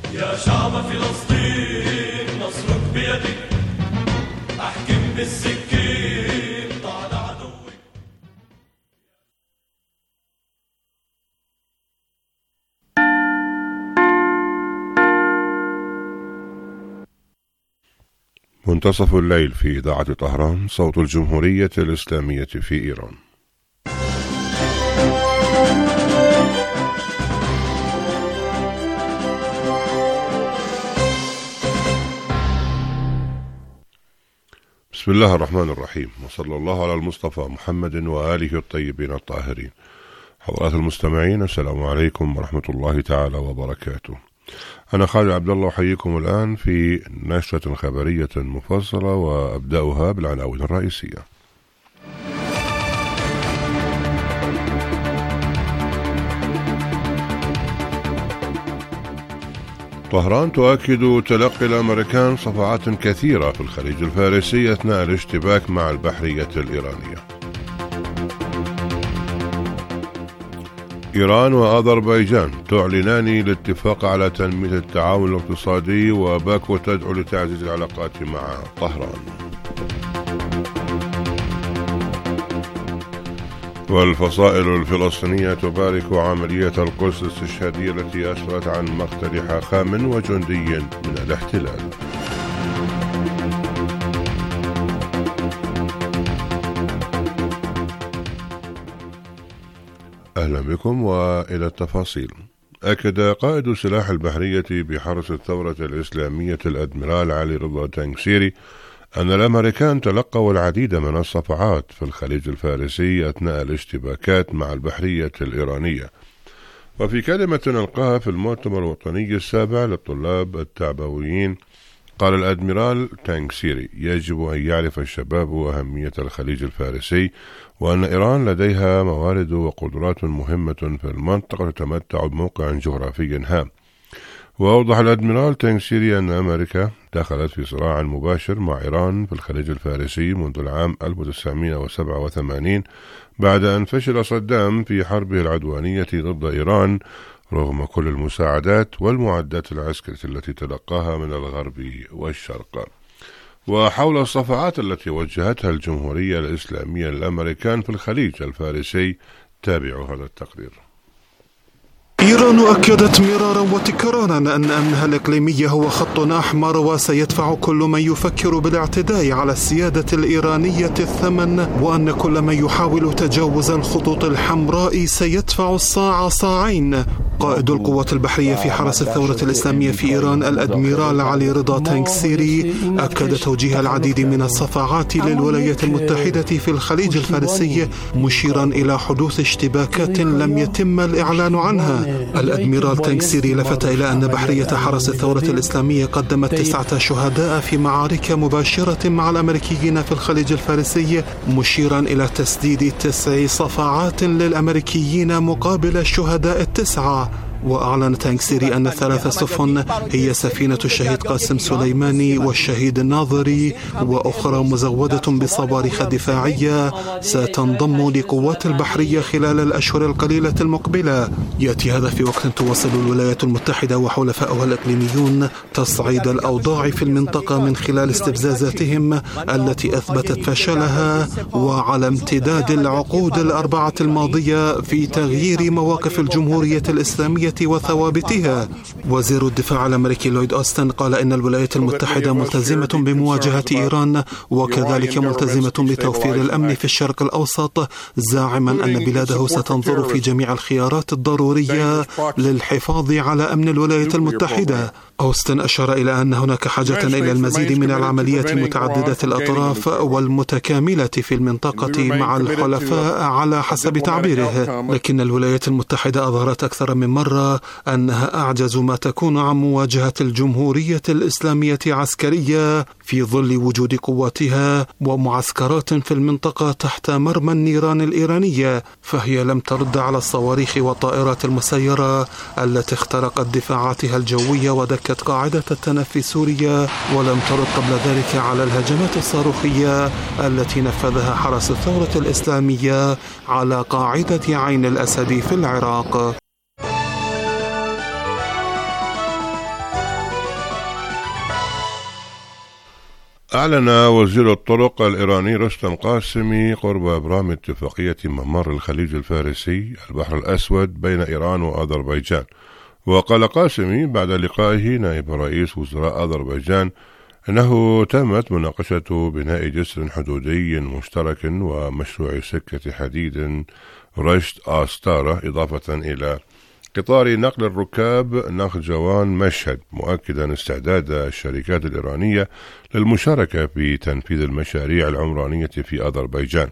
يا شعب فلسطين نصرك بيدك، أحكم بالسكين طال عدوك. منتصف الليل في إذاعة طهران، صوت الجمهورية الإسلامية في إيران. بسم الله الرحمن الرحيم، وصلى الله على المصطفى محمد وآله الطيبين الطاهرين. حضرات المستمعين، السلام عليكم ورحمة الله تعالى وبركاته. أنا خالد عبد الله أحييكم الآن في نشرة خبرية مفصلة، وأبدأها بالعناوين الرئيسية. طهران تؤكد تلقي الأمريكان صفعات كثيرة في الخليج الفارسي أثناء الاشتباك مع البحرية الإيرانية. إيران وأذربيجان تعلنان الاتفاق على تنمية التعاون الاقتصادي، وباكو تدعو لتعزيز العلاقات مع طهران. والفصائل الفلسطينية تبارك عملية القدس الاستشهادية التي أسفرت عن مقتل حاخام وجندي من الاحتلال. أهلا بكم وإلى التفاصيل. أكد قائد سلاح البحرية بحرس الثورة الإسلامية الأدميرال علي رضا تنكسيري أن الأمريكان تلقوا العديد من الصفعات في الخليج الفارسي أثناء الاشتباكات مع البحرية الإيرانية. وفي كلمة ألقاها في المؤتمر الوطني السابع للطلاب التعبويين، قال الأدميرال تنكسيري: يجب أن يعرف الشباب أهمية الخليج الفارسي، وأن إيران لديها موارد وقدرات مهمة في المنطقة تتمتع بموقع جغرافي هام. وأوضح الأدميرال تنكسيري أن أمريكا دخلت في صراع مباشر مع إيران في الخليج الفارسي منذ العام 1987 بعد أن فشل صدام في حربه العدوانية ضد إيران رغم كل المساعدات والمعدات العسكرية التي تلقاها من الغرب والشرق. وحول الصفعات التي وجهتها الجمهورية الإسلامية للأمريكان في الخليج الفارسي، تابعوا هذا التقرير. إيران أكدت مرارا وتكرارا أن أمنها الإقليمي هو خط أحمر، وسيدفع كل من يفكر بالاعتداء على السيادة الإيرانية الثمن، وأن كل من يحاول تجاوز الخطوط الحمراء سيدفع الصاع صاعين. قائد القوات البحرية في حرس الثورة الإسلامية في إيران الأدميرال علي رضا تنكسيري أكد توجيه العديد من الصفعات للولايات المتحدة في الخليج الفارسي، مشيرا إلى حدوث اشتباكات لم يتم الإعلان عنها. الأدميرال تنكسيري لفت إلى أن بحرية حرس الثورة الإسلامية قدمت 9 شهداء في معارك مباشرة مع الأمريكيين في الخليج الفارسي، مشيرا إلى تسديد 9 صفعات للأمريكيين مقابل الشهداء 9. وأعلن تنكسيري أن 3 سفن هي سفينة الشهيد قاسم سليماني والشهيد الناظري، وأخرى مزودة بصواريخ دفاعية ستنضم لقوات البحرية خلال الأشهر القليلة المقبلة. يأتي هذا في وقت تواصل الولايات المتحدة وحلفائها الإقليميون تصعيد الأوضاع في المنطقة من خلال استفزازاتهم التي أثبتت فشلها، وعلى امتداد العقود 4 الماضية في تغيير مواقف الجمهورية الإسلامية وثوابتها. وزير الدفاع الأمريكي لويد أوستن قال إن الولايات المتحدة ملتزمة بمواجهة إيران، وكذلك ملتزمة بتوفير الأمن في الشرق الأوسط، زاعما أن بلاده ستنظر في جميع الخيارات الضرورية للحفاظ على أمن الولايات المتحدة. أوستن أشار إلى أن هناك حاجة إلى المزيد من العمليات متعددة الأطراف والمتكاملة في المنطقة مع الحلفاء على حسب تعبيره، لكن الولايات المتحدة أظهرت أكثر من مرة أنها أعجز ما تكون عن مواجهة الجمهورية الإسلامية عسكرية في ظل وجود قواتها ومعسكرات في المنطقة تحت مرمى النيران الإيرانية، فهي لم ترد على الصواريخ والطائرات المسيرة التي اخترقت دفاعاتها الجوية ودكت قاعدة التنفي سوريا، ولم ترد قبل ذلك على الهجمات الصاروخية التي نفذها حرس الثورة الإسلامية على قاعدة عين الأسد في العراق. أعلن وزير الطرق الإيراني رستم قاسمي قرب إبرام اتفاقية ممر الخليج الفارسي البحر الأسود بين إيران وأذربيجان. وقال قاسمي بعد لقائه نائب رئيس وزراء أذربيجان أنه تمت مناقشة بناء جسر حدودي مشترك ومشروع سكة حديد رشت آستارة، إضافة إلى قطار نقل الركاب نخجوان مشهد، مؤكدا استعداد الشركات الإيرانية للمشاركة في تنفيذ المشاريع العمرانية في أذربيجان.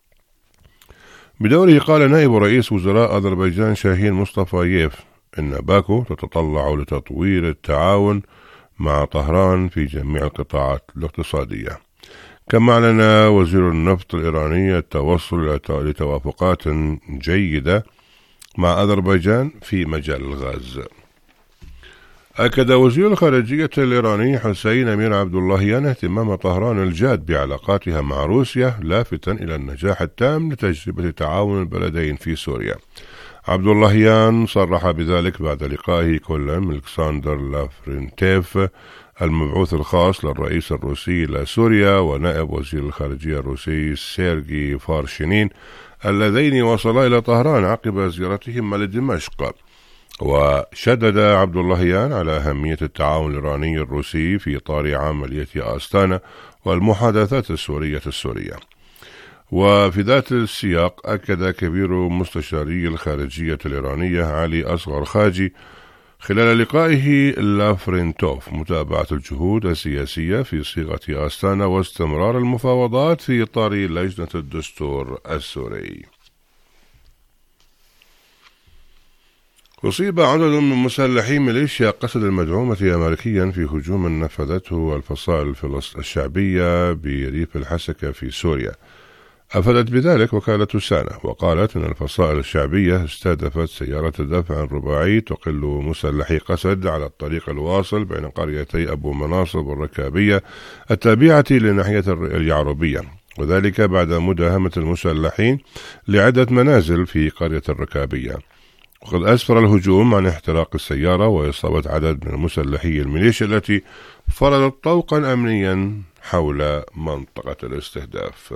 بدوره قال نائب رئيس وزراء أذربيجان شاهين مصطفايف إن باكو تتطلع لتطوير التعاون مع طهران في جميع القطاعات الاقتصادية. كما أعلن وزير النفط الإيراني التوصل لتوافقات جيدة مع أذربيجان في مجال الغاز. أكد وزير الخارجية الإيراني حسين أمير عبد اللهيان اهتمام طهران الجاد بعلاقاتها مع روسيا، لافتا إلى النجاح التام لتجربة تعاون البلدين في سوريا. عبد اللهيان صرح بذلك بعد لقائه كل من الكسندر لافرنتيف المبعوث الخاص للرئيس الروسي إلى سوريا ونائب وزير الخارجية الروسي سيرجي فارشينين، اللذين وصلا إلى طهران عقب زيارتهما لدمشق. وشدد عبد اللهيان على أهمية التعاون الإيراني الروسي في إطار عملية آستانا والمحادثات السورية. وفي ذات السياق أكد كبير مستشاري الخارجية الإيرانية علي أصغر خاجي خلال لقائه لافرنتوف متابعة الجهود السياسية في صيغة آستانا واستمرار المفاوضات في إطار لجنة الدستور السوري. أصيب عدد من مسلحي ميليشيا قسد المدعومة أمريكيا في هجوم نفذته الفصائل الشعبية بريف الحسكة في سوريا. أفادت بذلك وكالة سانا وقالت أن الفصائل الشعبية استهدفت سيارة دفع رباعي تقل مسلحي قسد على الطريق الواصل بين قريتي أبو مناصب الركابية التابعة لناحية اليعربية، وذلك بعد مداهمة المسلحين لعدة منازل في قرية الركابية. وقد أسفر الهجوم عن احتراق السيارة وإصابة عدد من مسلحي الميليشيا التي فرضت طوقا أمنيا حول منطقة الاستهداف.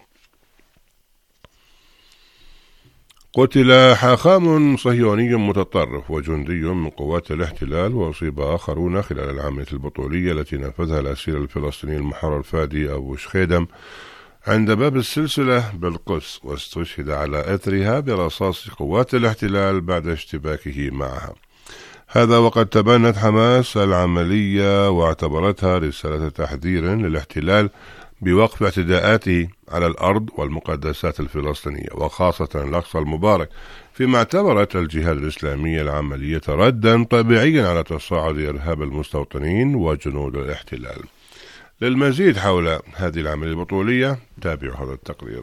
قتل حاخام صهيوني متطرف وجندي من قوات الاحتلال، وأصيب آخرون خلال العملية البطولية التي نفذها الأسير الفلسطيني المحرر فادي أبو شخيدم عند باب السلسلة بالقدس، واستشهد على أثرها برصاص قوات الاحتلال بعد اشتباكه معها. هذا وقد تبنت حماس العملية واعتبرتها رسالة تحذير للاحتلال بوقف اعتداءاته على الأرض والمقدسات الفلسطينية وخاصة الأقصى المبارك، فيما اعتبرت الجهاد الإسلامي العملية ردا طبيعيا على تصاعد إرهاب المستوطنين وجنود الاحتلال. للمزيد حول هذه العملية البطولية تابعوا هذا التقرير.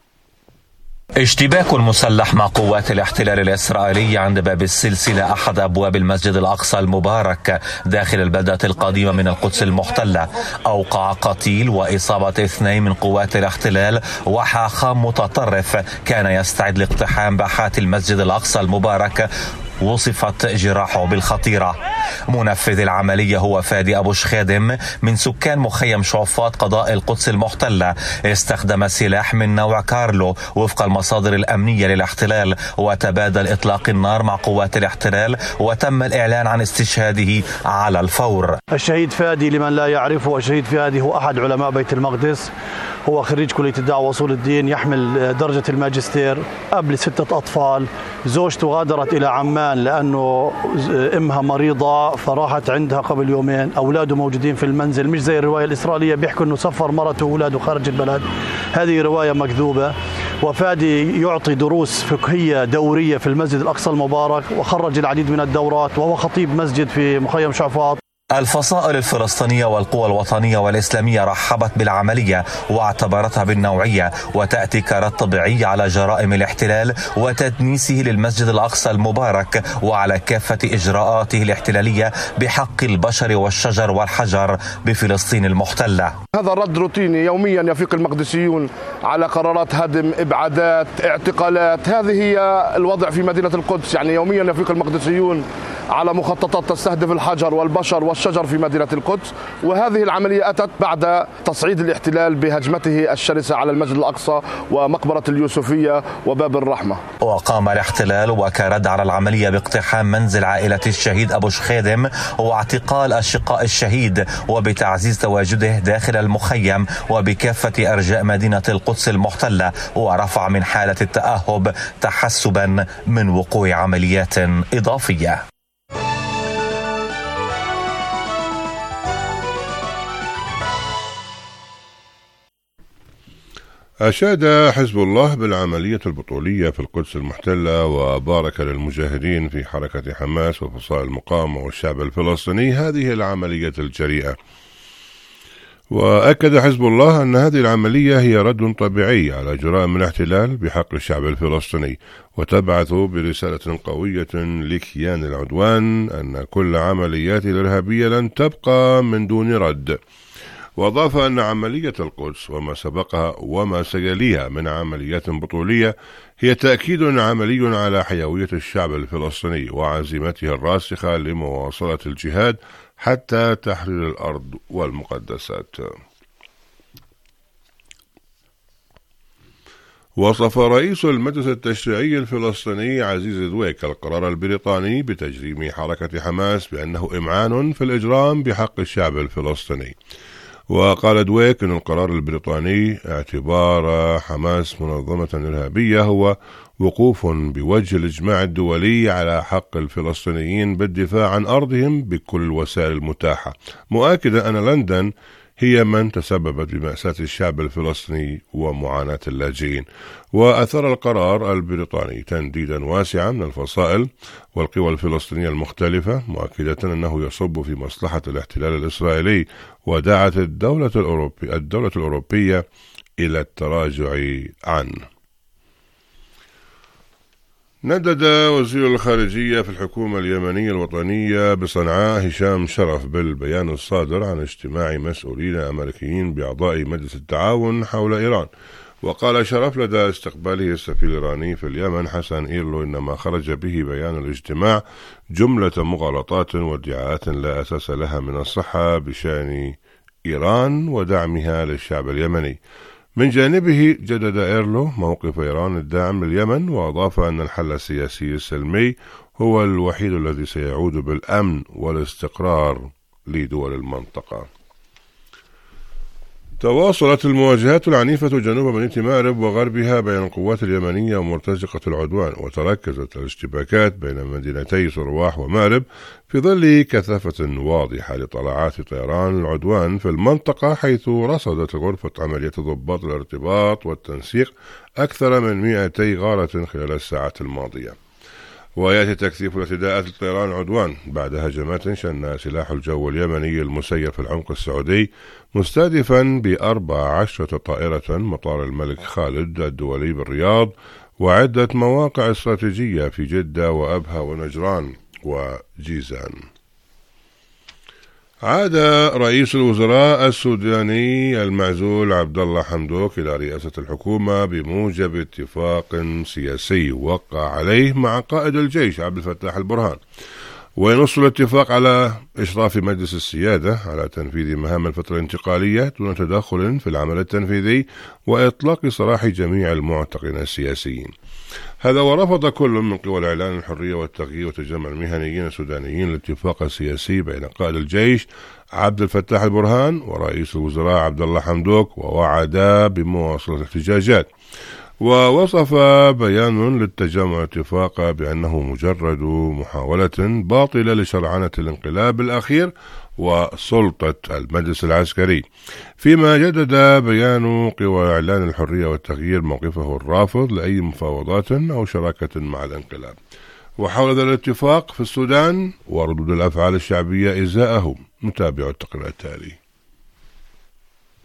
اشتباك مسلح مع قوات الاحتلال الإسرائيلي عند باب السلسلة أحد أبواب المسجد الأقصى المبارك داخل البلدة القديمة من القدس المحتلة أوقع قتيل وإصابة 2 من قوات الاحتلال وحاخام متطرف كان يستعد لاقتحام باحات المسجد الأقصى المبارك، وصفت جراحه بالخطيرة. منفذ العملية هو فادي أبو شخيدم من سكان مخيم شعفاط قضاء القدس المحتلة، استخدم سلاح من نوع كارلو وفق المصادر الأمنية للاحتلال، وتبادل إطلاق النار مع قوات الاحتلال وتم الإعلان عن استشهاده على الفور. الشهيد فادي لمن لا يعرفه، الشهيد فادي هو أحد علماء بيت المقدس، هو خريج كلية الدعوة وأصول الدين، يحمل درجة الماجستير، أب ل6 أطفال. زوجته غادرت إلى عمان لأنه أمها مريضة فراحت عندها قبل يومين، أولاده موجودين في المنزل، مش زي الرواية الإسرائيلية بيحكوا أنه سفر مرته وأولاده خارج البلد. هذه رواية مكذوبة. وفادي يعطي دروس فقهية دورية في المسجد الأقصى المبارك وخرج العديد من الدورات، وهو خطيب مسجد في مخيم شعفاط. الفصائل الفلسطينية والقوى الوطنية والإسلامية رحبت بالعملية واعتبرتها بالنوعية وتأتي كرد طبيعي على جرائم الاحتلال وتدنيسه للمسجد الأقصى المبارك وعلى كافة إجراءاته الاحتلالية بحق البشر والشجر والحجر بفلسطين المحتلة. هذا الرد روتيني يوميا يفيق المقدسيون على قرارات هدم، إبعادات، اعتقالات. هذه هي الوضع في مدينة القدس، يعني يوميا يفيق المقدسيون على مخططات تستهدف الحجر والبشر والشجر في مدينة القدس. وهذه العملية أتت بعد تصعيد الاحتلال بهجمته الشرسة على المسجد الأقصى ومقبرة اليوسفية وباب الرحمة. وقام الاحتلال وكرد على العملية باقتحام منزل عائلة الشهيد أبو شخيدم واعتقال أشقاء الشهيد وبتعزيز تواجده داخل المخيم وبكافة أرجاء مدينة القدس المحتلة، ورفع من حالة التأهب تحسبا من وقوع عمليات إضافية. أشاد حزب الله بالعملية البطولية في القدس المحتلة وبارك للمجاهدين في حركة حماس وفصائل المقاومة والشعب الفلسطيني هذه العملية الجريئة. وأكد حزب الله أن هذه العملية هي رد طبيعي على جرائم الاحتلال بحق الشعب الفلسطيني، وتبعث برسالة قوية لكيان العدوان أن كل عمليات الإرهابية لن تبقى من دون رد. وأضاف أن عملية القدس وما سبقها وما سيليها من عمليات بطولية هي تأكيد عملي على حيوية الشعب الفلسطيني وعزيمته الراسخة لمواصلة الجهاد حتى تحرير الأرض والمقدسات. وصف رئيس المجلس التشريعي الفلسطيني عزيز دويك القرار البريطاني بتجريم حركة حماس بأنه إمعان في الإجرام بحق الشعب الفلسطيني. وقال دويك أن القرار البريطاني اعتبار حماس منظمة إرهابية هو وقوف بوجه الإجماع الدولي على حق الفلسطينيين بالدفاع عن أرضهم بكل الوسائل المتاحة، مؤكدا أن لندن هي من تسببت بمأساة الشعب الفلسطيني ومعاناة اللاجئين. وأثر القرار البريطاني تنديدا واسعا من الفصائل والقوى الفلسطينية المختلفة، مؤكدة أنه يصب في مصلحة الاحتلال الإسرائيلي، ودعت الدولة الأوروبية إلى التراجع عنه. ندد وزير الخارجية في الحكومة اليمنية الوطنية بصنعاء هشام شرف بالبيان الصادر عن اجتماع مسؤولين أمريكيين بأعضاء مجلس التعاون حول إيران. وقال شرف لدى استقباله السفير الإيراني في اليمن حسن إيرلو إن ما خرج به بيان الاجتماع جملة مغالطات وادعاءات لا أساس لها من الصحة بشأن إيران ودعمها للشعب اليمني. من جانبه جدد إيرلو موقف إيران الداعم لليمن، وأضاف أن الحل السياسي السلمي هو الوحيد الذي سيعود بالأمن والاستقرار لدول المنطقة. تواصلت المواجهات العنيفة جنوب مدينة مأرب وغربها بين القوات اليمنية ومرتزقة العدوان، وتركزت الاشتباكات بين مدينتي صرواح ومأرب في ظل كثافة واضحة لطلعات طيران العدوان في المنطقة، حيث رصدت غرفة عمليات ضباط الارتباط والتنسيق أكثر من 200 غارة خلال الساعات الماضية. ويأتي تكثيف الاعتداءات لطيران العدوان بعد هجمات شنها سلاح الجو اليمني المسير في العمق السعودي مستهدفا ب14 طائرة مطار الملك خالد الدولي بالرياض وعدة مواقع استراتيجية في جدة وأبها ونجران وجيزان. عاد رئيس الوزراء السوداني المعزول عبد الله حمدوك إلى رئاسة الحكومة بموجب اتفاق سياسي وقع عليه مع قائد الجيش عبد الفتاح البرهان، وينص الاتفاق على إشراف مجلس السيادة على تنفيذ مهام الفترة الانتقالية دون تدخل في العمل التنفيذي وإطلاق سراح جميع المعتقلين السياسيين. هذا ورفض كل من قوى الإعلان الحرية والتغيير وتجمع المهنيين السودانيين الاتفاق السياسي بين قائد الجيش عبد الفتاح البرهان ورئيس الوزراء عبد الله حمدوك، ووعدا بمواصلة الاحتجاجات. ووصف بيان للتجمع الاتفاق بأنه مجرد محاولة باطلة لشرعنة الانقلاب الأخير وسلطة المجلس العسكري، فيما جدد بيان قوى إعلان الحرية والتغيير موقفه الرافض لأي مفاوضات أو شراكة مع الانقلاب. وحول ذا الاتفاق في السودان وردود الأفعال الشعبية إزاءه، نتابع التقرير التالي.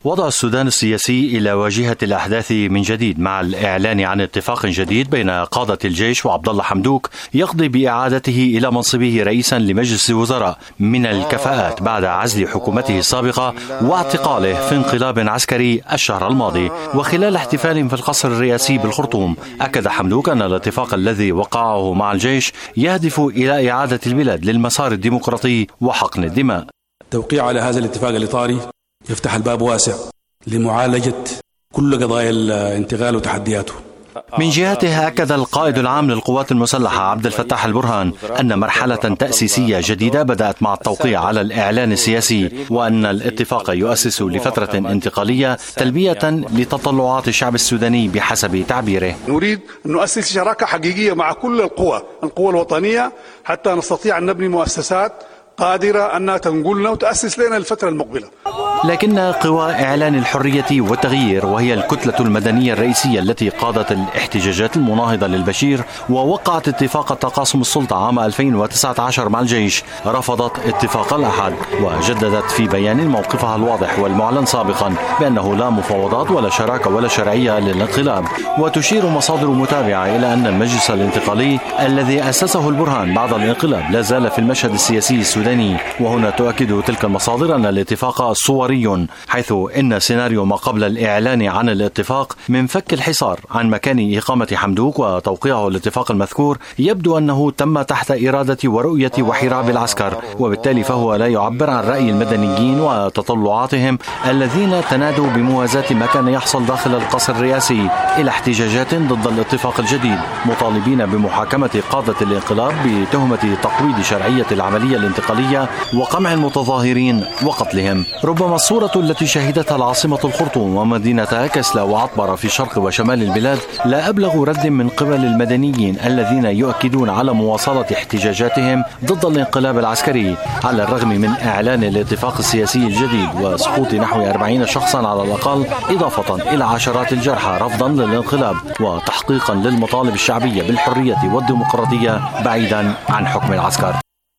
وضع السودان السياسي إلى واجهة الأحداث من جديد مع الإعلان عن اتفاق جديد بين قادة الجيش وعبد الله حمدوك يقضي بإعادته إلى منصبه رئيسا لمجلس الوزراء من الكفاءات بعد عزل حكومته السابقة واعتقاله في انقلاب عسكري الشهر الماضي. وخلال احتفال في القصر الرئاسي بالخرطوم أكد حمدوك أن الاتفاق الذي وقعه مع الجيش يهدف إلى إعادة البلاد للمسار الديمقراطي وحقن الدماء. التوقيع على هذا الاتفاق الإطاري يفتح الباب واسع لمعالجة كل قضايا الانتقال وتحدياته. من جهته أكد القائد العام للقوات المسلحة عبد الفتاح البرهان أن مرحلة تأسيسية جديدة بدأت مع التوقيع على الإعلان السياسي، وأن الاتفاق يؤسس لفترة انتقالية تلبية لتطلعات الشعب السوداني بحسب تعبيره. نريد أن نؤسس شراكة حقيقية مع كل القوى الوطنية حتى نستطيع أن نبني مؤسسات قادرة أنها تنقلنا وتأسس لنا الفترة المقبلة. لكن قوى إعلان الحرية والتغيير، وهي الكتلة المدنية الرئيسية التي قادت الاحتجاجات المناهضة للبشير ووقعت اتفاق تقاسم السلطة عام 2019 مع الجيش، رفضت اتفاق الأحد وجددت في بيان موقفها الواضح والمعلن سابقا بأنه لا مفاوضات ولا شراكة ولا شرعية للانقلاب. وتشير مصادر متابعة إلى أن المجلس الانتقالي الذي أسسه البرهان بعد الانقلاب لا زال في المشهد السياسي السوداني. وهنا تؤكد تلك المصادر أن الاتفاق صوري، حيث إن سيناريو ما قبل الإعلان عن الاتفاق من فك الحصار عن مكان إقامة حمدوك وتوقيعه الاتفاق المذكور يبدو أنه تم تحت إرادة ورؤية وحراب العسكر، وبالتالي فهو لا يعبر عن رأي المدنيين وتطلعاتهم الذين تنادوا بموازاة ما كان يحصل داخل القصر الرئاسي إلى احتجاجات ضد الاتفاق الجديد، مطالبين بمحاكمة قادة الانقلاب بتهمة تقويض شرعية العملية الانتقالية وقمع المتظاهرين وقتلهم. ربما الصورة التي شهدتها العاصمة الخرطوم ومدينة كسلا وعطبرة في شرق وشمال البلاد لا أبلغ رد من قبل المدنيين الذين يؤكدون على مواصلة احتجاجاتهم ضد الانقلاب العسكري على الرغم من إعلان الاتفاق السياسي الجديد وسقوط نحو 40 شخصا على الأقل، إضافة إلى عشرات الجرحى رفضا للانقلاب وتحقيقا للمطالب الشعبية بالحرية والديمقراطية بعيدا عن حكم العسكر.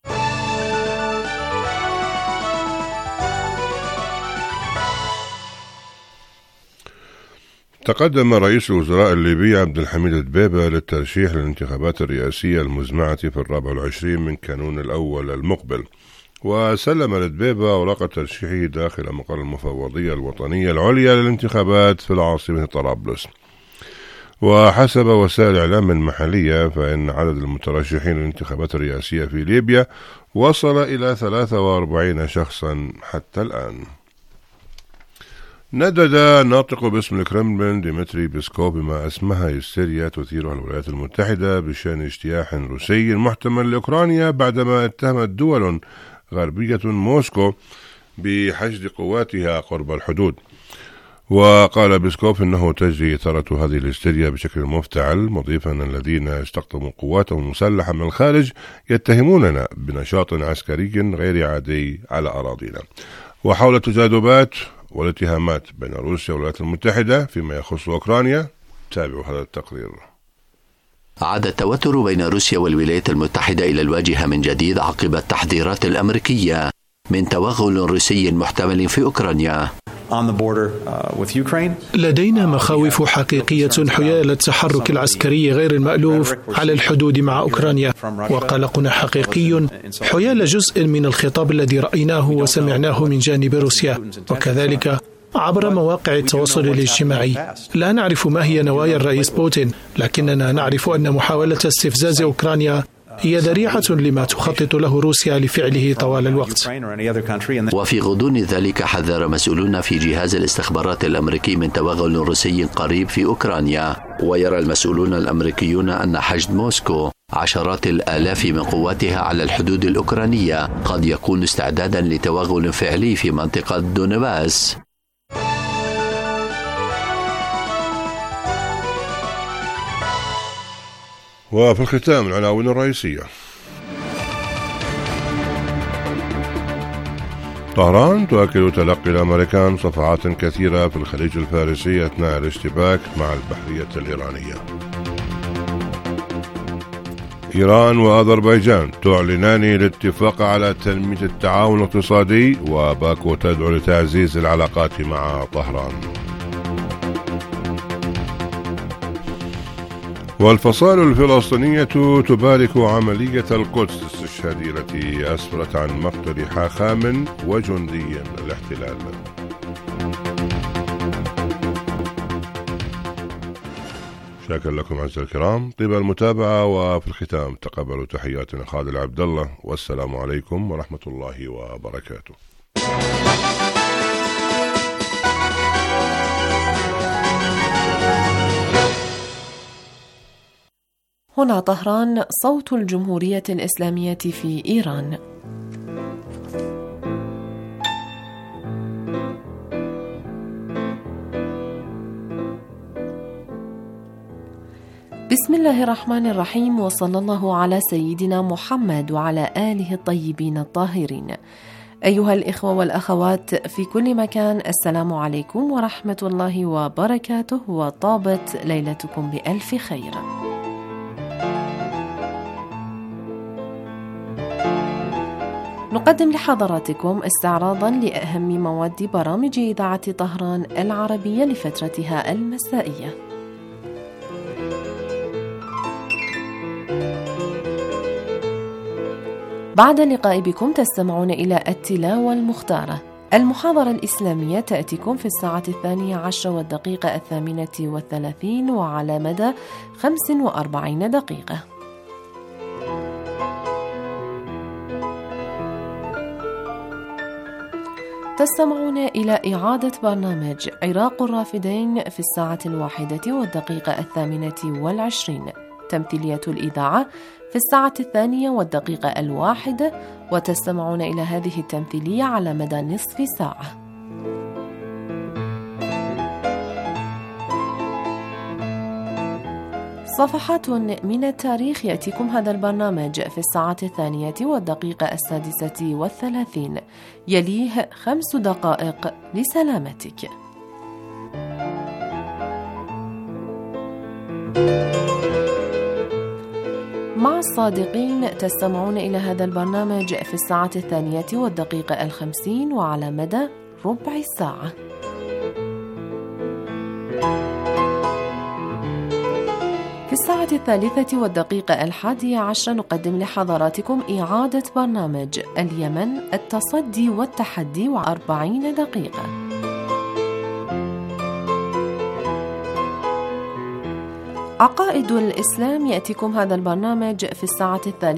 تقدم رئيس الوزراء الليبي عبد الحميد دبيبة للترشيح للانتخابات الرئاسية المزمعة في 24 من كانون الأول المقبل، وسلم لدبيبة أوراق ترشيحه داخل مقر المفوضية الوطنية العليا للانتخابات في العاصمة طرابلس. وحسب وسائل الإعلام المحلية فإن عدد المترشحين للانتخابات الرئاسية في ليبيا وصل إلى 43 شخصا حتى الآن. ندد ناطق باسم الكرملين ديمتري بيسكوف بما اسمها هستيريا تثيرها الولايات المتحدة بشأن اجتياح روسي محتمل لأوكرانيا بعدما اتهمت دول غربية موسكو بحشد قواتها قرب الحدود. وقال بيسكوف إنه تجري إثارة هذه الهستيريا بشكل مفتعل، مضيفا أن الذين استخدموا قواتهم المسلحة من الخارج يتهموننا بنشاط عسكري غير عادي على أراضينا. وحول التجاذبات والاتهامات بين روسيا والولايات المتحدة فيما يخص أوكرانيا، تابعوا هذا التقرير. عاد التوتر بين روسيا والولايات المتحدة إلى الواجهة من جديد عقب التحذيرات الأمريكية من توغل روسي محتمل في أوكرانيا. لدينا مخاوف حقيقية حيال التحرك العسكري غير المألوف على الحدود مع أوكرانيا، وقلقنا حقيقي حيال جزء من الخطاب الذي رأيناه وسمعناه من جانب روسيا، وكذلك عبر مواقع التواصل الاجتماعي. لا نعرف ما هي نوايا الرئيس بوتين، لكننا نعرف أن محاولة استفزاز أوكرانيا هي ذريعة لما تخطط له روسيا لفعله طوال الوقت. وفي غضون ذلك حذر مسؤولون في جهاز الاستخبارات الأمريكي من توغل روسي قريب في أوكرانيا. ويرى المسؤولون الأمريكيون أن حشد موسكو عشرات الآلاف من قواتها على الحدود الأوكرانية قد يكون استعدادا لتوغل فعلي في منطقة دونباس. وفي الختام العناوين الرئيسية. طهران تؤكد تلقي الأمريكان صفعات كثيرة في الخليج الفارسي أثناء الاشتباك مع البحرية الإيرانية. إيران وأذربيجان تعلنان الاتفاق على تنمية التعاون الاقتصادي، وباكو تدعو لتعزيز العلاقات مع طهران. والفصائل الفلسطينية تبارك عملية القدس الاستشهادية التي أسفرت عن مقتل حاخام وجندي الاحتلال. شكرا لكم أعزائي الكرام طيب المتابعة، وفي الختام تقبلوا تحياتنا خالد عبد الله، والسلام عليكم ورحمة الله وبركاته. هنا طهران، صوت الجمهورية الإسلامية في إيران. بسم الله الرحمن الرحيم، وصلى الله على سيدنا محمد وعلى آله الطيبين الطاهرين. أيها الإخوة والأخوات في كل مكان، السلام عليكم ورحمة الله وبركاته، وطابت ليلتكم بألف خير. نقدم لحضراتكم استعراضا لأهم مواد برامج إذاعة طهران العربية لفترتها المسائية. بعد اللقاء بكم تستمعون إلى التلاوة المختارة. المحاضرة الإسلامية تأتيكم في الساعة 12:38 وعلى مدى 45 دقيقة. تستمعون إلى إعادة برنامج عراق الرافدين في الساعة 1:28. تمثيلية الإذاعة في الساعة 2:01، وتستمعون إلى هذه التمثيلية على مدى نصف ساعة. صفحات من التاريخ يأتيكم هذا البرنامج في الساعة 2:06. يليه 5 دقائق لسلامتك. مع الصادقين تستمعون إلى هذا البرنامج في الساعة 2:50 وعلى مدى ربع ساعة. في الساعة 3:11 نقدم لحضراتكم إعادة برنامج اليمن، التصدي والتحدي، و40 دقيقة. عقائد الإسلام يأتيكم هذا البرنامج في الساعة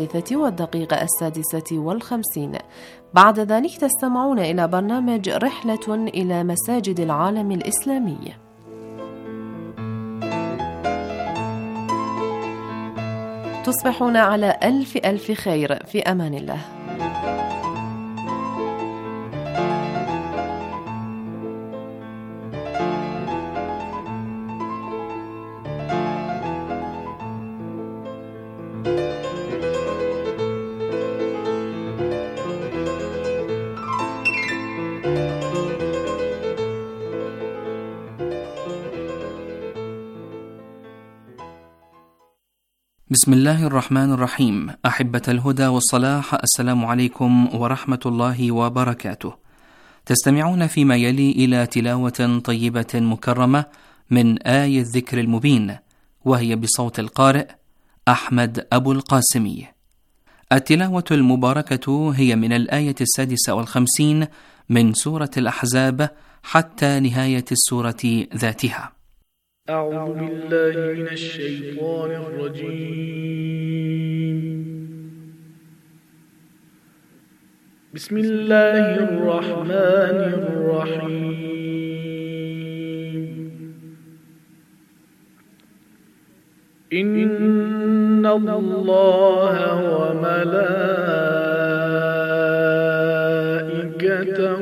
3:56. بعد ذلك تستمعون إلى برنامج رحلة إلى مساجد العالم الإسلامي. تصبحون على ألف خير، في أمان الله. بسم الله الرحمن الرحيم. أحبة الهدى والصلاح، السلام عليكم ورحمة الله وبركاته. تستمعون فيما يلي إلى تلاوة طيبة مكرمة من آي الذكر المبين، وهي بصوت القارئ أحمد أبو القاسمي. التلاوة المباركة هي من الآية 56 من سورة الأحزاب حتى نهاية السورة ذاتها. أعوذ بالله من الشيطان الرجيم. بسم الله الرحمن الرحيم. إن الله وملائكته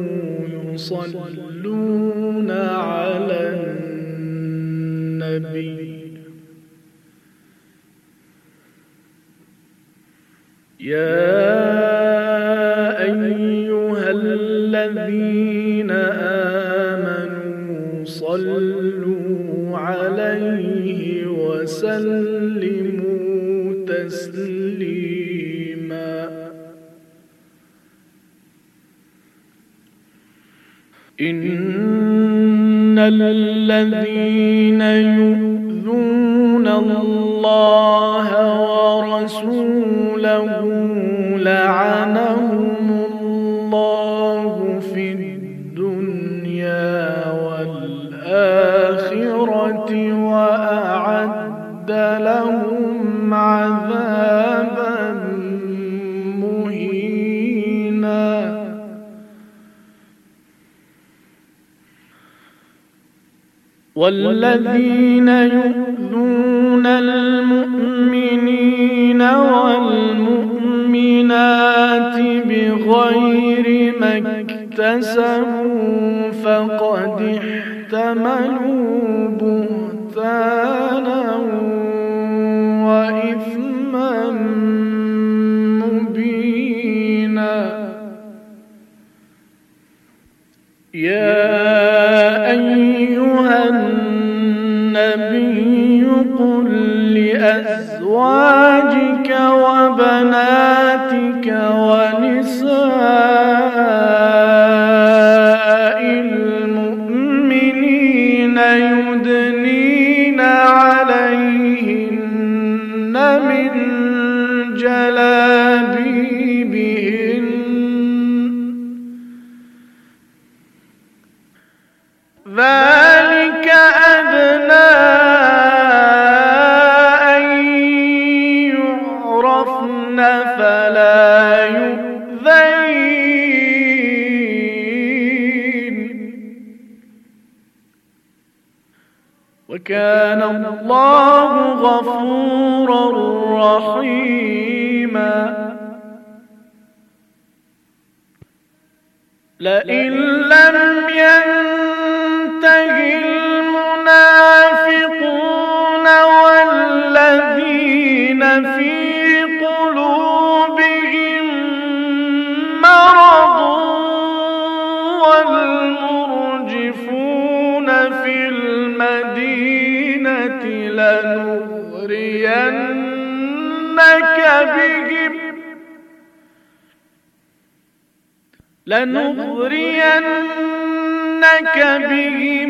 يصلون على النبي يا أيها الذين آمنوا صلوا عليه وسلموا تسليما. إن الذين يؤذون الله ورسوله لعنهم الله في الدنيا والآخرة وأعد لهم عذابا مهينا. والذين يؤذون المؤمنين والمؤمنات بغير ما اكتسبوا فقد احتملوا بهتانا وإثما مبينا. يا أيها النبي قل لأزواجك وبناتك ونساء المؤمنين يدنين عليهن من جلابيبهن ذلك أدنى أن يعرفن فلا يؤذين وكان الله غفورا رحيما. لئن لم ينتهي المنافقون والذين في قلوبهم مرض والمرجفون في المدينة لنغرينك بهم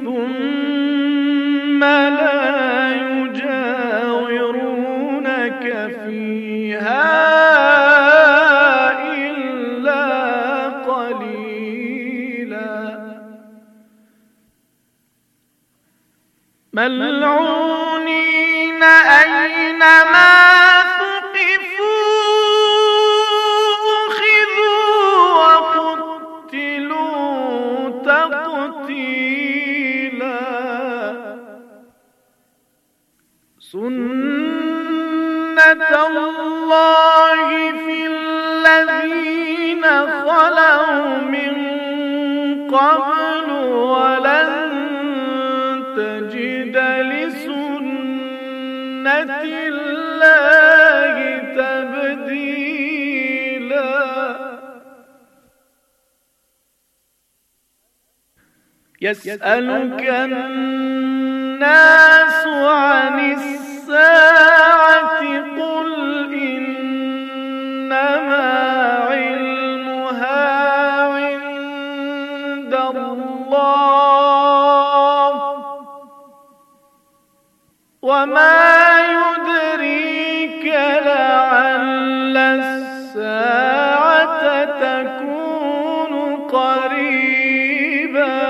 ثم لا يجاورونك فيها إلا قليلا ملعونين أينما سنة الله في الذين خلوا من قبل ولن تجد لسنة الله تبديلا يسألك الناس عن الساعة قل إنما علمها عند الله وما يدريك لعل الساعة تكون قريبا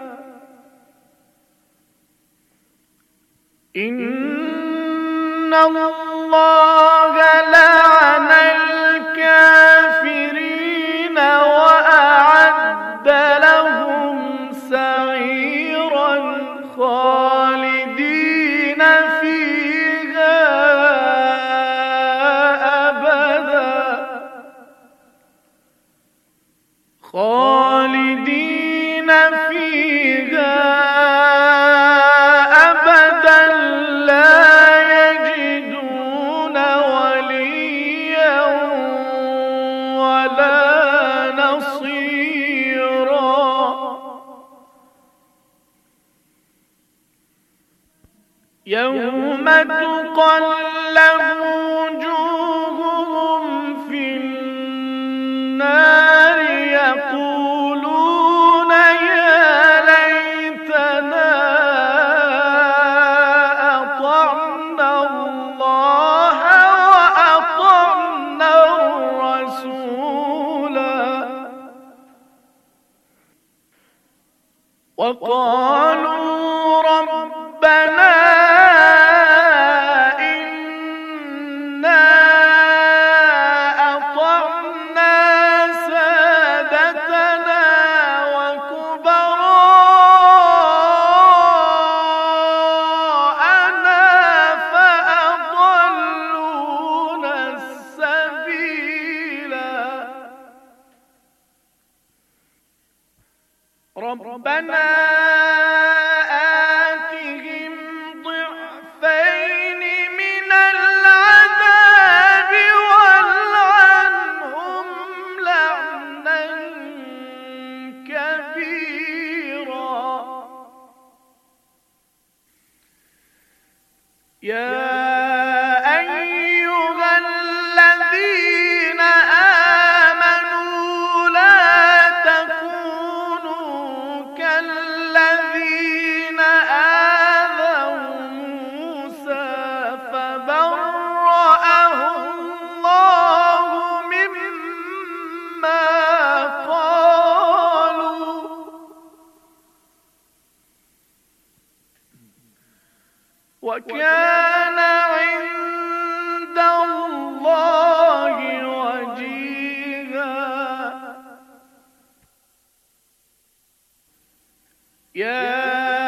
إن الله لعن الكافرين وأعد لهم سعيرا خالدين فيها أبدا خالدين فيها يوم تقلب وجوههم في النار يقولون وقالوا ربنا إنا أطعنا سادتنا وكبراءنا فأضلونا السبيلا ربنا آتهم ضعفين من العذاب والعنهم لعنا كبيرا يا أيها الذين آمنوا لا تكونوا كالذين آذوا موسى فبرأه الله مما قالوا وكان عند الله وجيها يا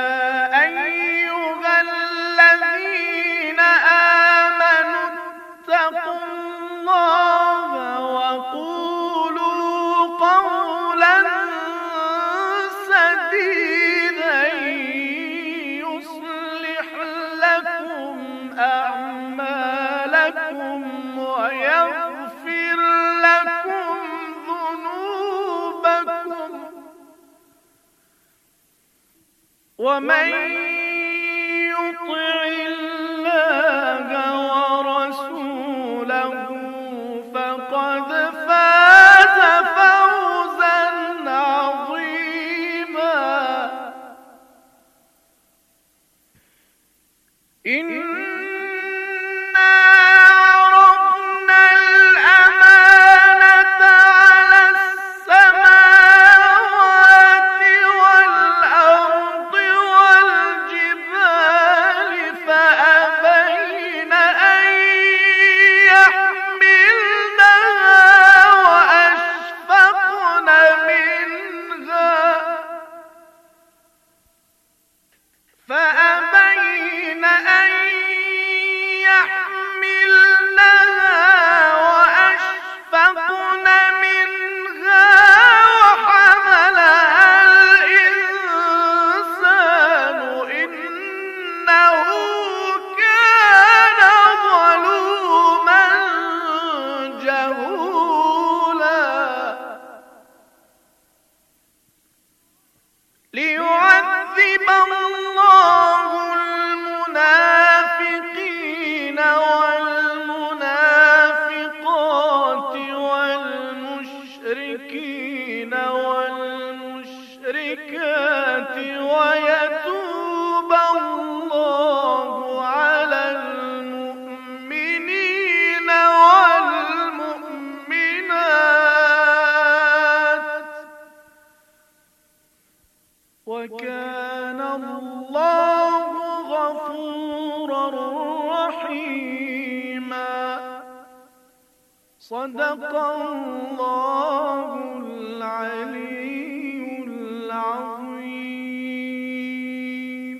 أيها الذين آمنوا اتقوا الله وقولوا قولا سديدا يصلح لكم أعمالكم ويغفر لكم ذنوبكم ومن يطع الله ورسوله فقد فاز فوزا عظيما إنا عرضنا الأمانة على السماوات والأرض والجبال فأبين أن يحملنها وأشفقن منها فأبين أن يحملنها وأشفقن منها وحملها الإنسان إنه كان ظلوما جهولا ليعذب الله المنافقين والمنافقات والمشركين والمشركات ويتوب الله على المؤمنين والمؤمنات وكان الله غفورا رحيما صدق الله العلي العظيم.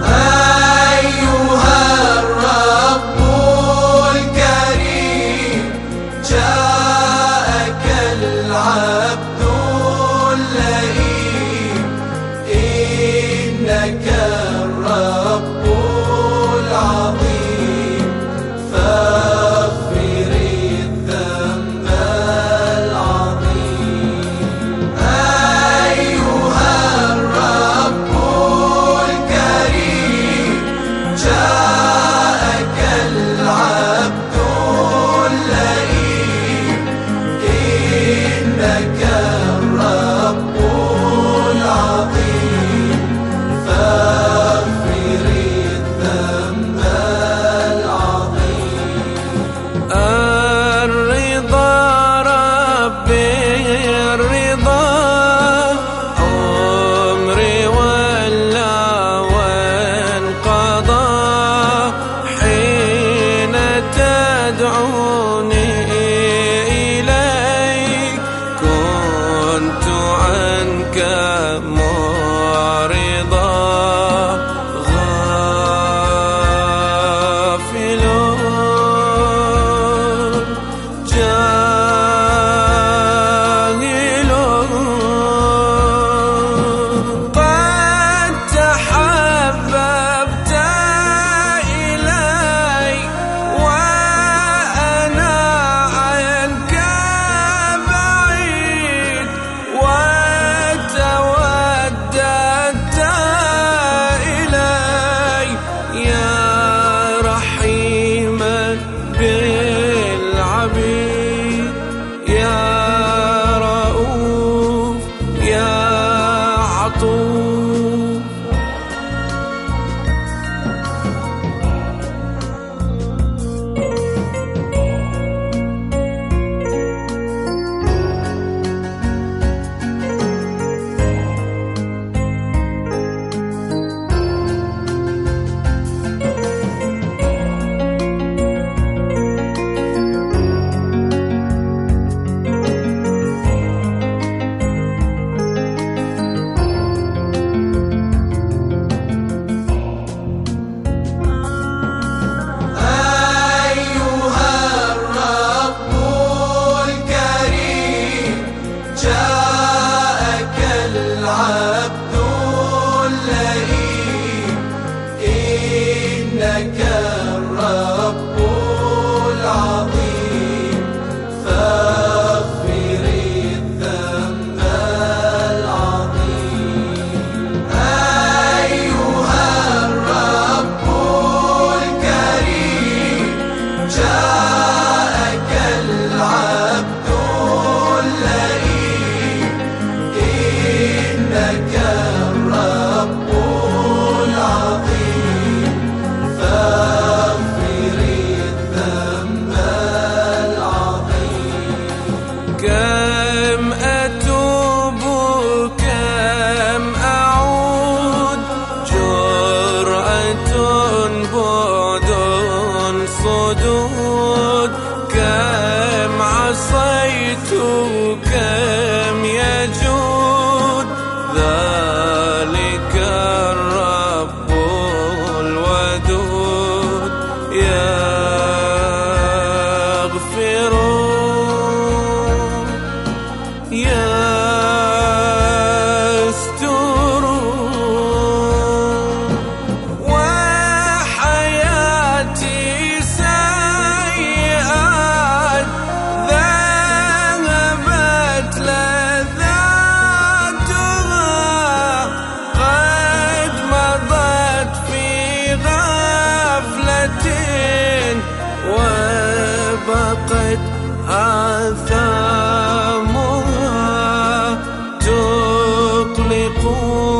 أيها الرب الكريم آثامها تطلق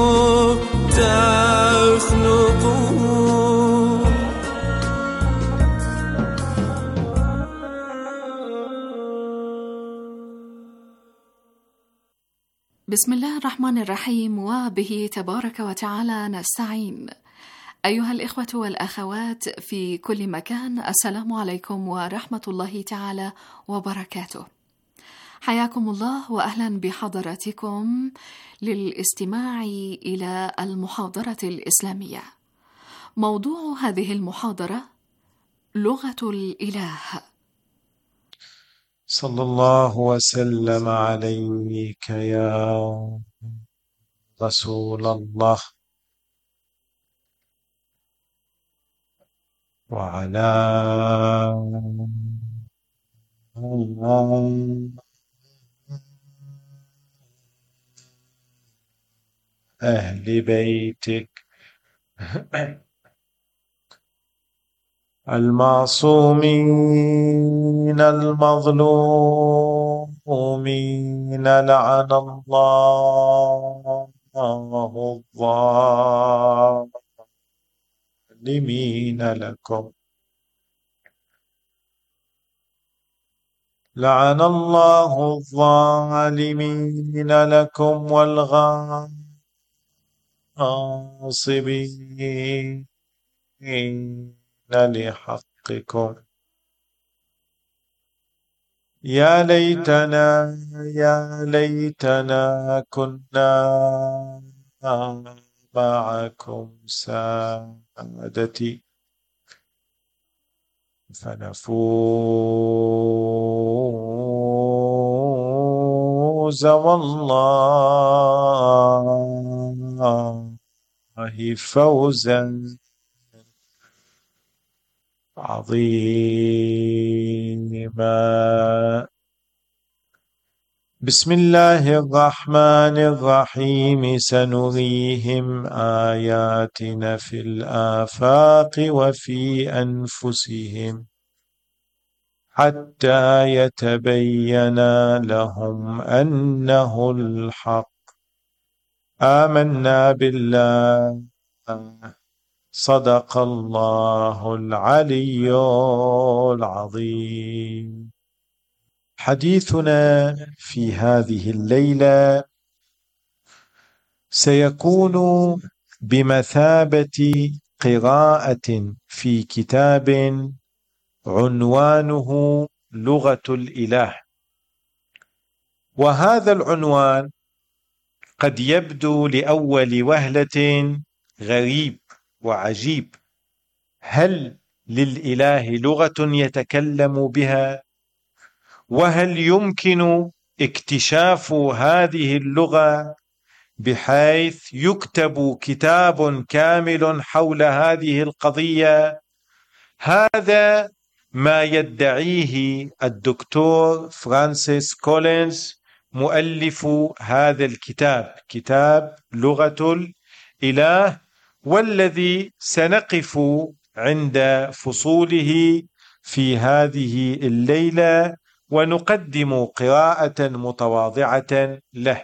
تخنق. بسم الله الرحمن الرحيم، وبه تبارك وتعالى نستعين. أيها الإخوة والأخوات في كل مكان، السلام عليكم ورحمة الله تعالى وبركاته. حياكم الله وأهلا بحضراتكم للاستماع إلى المحاضرة الإسلامية. موضوع هذه المحاضرة لغة الإله. صلى الله وسلم عليك يا رسول الله وعلى أهل بيتك المعصومين المظلومين. لعن الله الظالمين لكم. لعن الله الظالمين لكم والغاصبين لحقكم. يا ليتنا كنا معكم سادتي فنفوز والله فوزا عظيما. بسم الله الرحمن الرحيم. سنريهم آياتنا في الآفاق وفي أنفسهم حتى يتبين لهم أنه الحق. آمنا بالله. صدق الله العلي العظيم. حديثنا في هذه الليلة سيكون بمثابة قراءة في كتاب عنوانه لغة الإله. وهذا العنوان قد يبدو لأول وهلة غريب وعجيب. هل للإله لغة يتكلم بها؟ وهل يمكن اكتشاف هذه اللغة بحيث يكتب كتاب كامل حول هذه القضية؟ هذا ما يدعيه الدكتور فرانسيس كولينز مؤلف هذا الكتاب، كتاب لغة الإله، والذي سنقف عند فصوله في هذه الليلة ونقدم قراءة متواضعة له.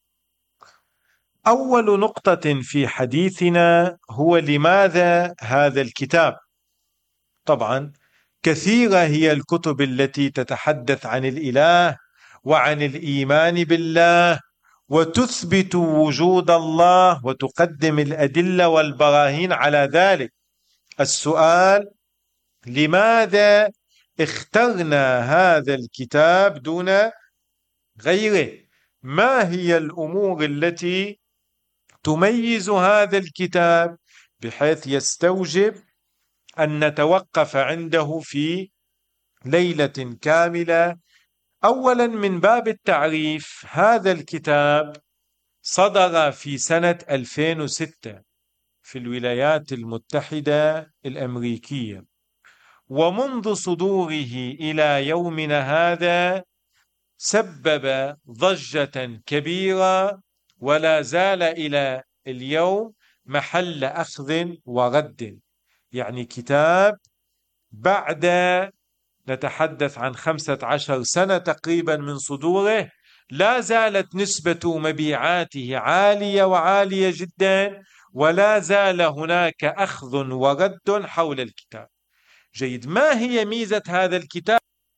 أول نقطة في حديثنا هو لماذا هذا الكتاب. طبعا كثيرة هي الكتب التي تتحدث عن الإله وعن الإيمان بالله وتثبت وجود الله وتقدم الأدلة والبراهين على ذلك. السؤال: لماذا اخترنا هذا الكتاب دون غيره؟ ما هي الأمور التي تميز هذا الكتاب بحيث يستوجب أن نتوقف عنده في ليلة كاملة؟ أولا من باب التعريف، هذا الكتاب صدر في سنة 2006 في الولايات المتحدة الأمريكية، ومنذ صدوره إلى يومنا هذا سبب ضجة كبيرة ولا زال إلى اليوم محل أخذ ورد. يعني كتاب بعد نتحدث عن 15 سنة تقريبا من صدوره، لا زالت نسبة مبيعاته عالية وعالية جدا، ولا زال هناك أخذ ورد حول الكتاب. جيد، ما هي ميزة هذا الكتاب؟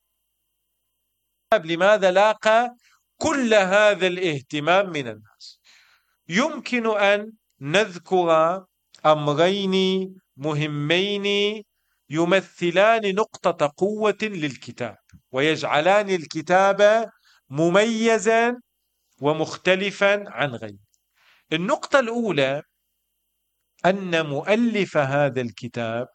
لماذا لاقى كل هذا الاهتمام من الناس؟ يمكن أن نذكر أمرين مهمين يمثلان نقطة قوة للكتاب ويجعلان الكتاب مميزا ومختلفا عن غيره. النقطة الأولى أن مؤلف هذا الكتاب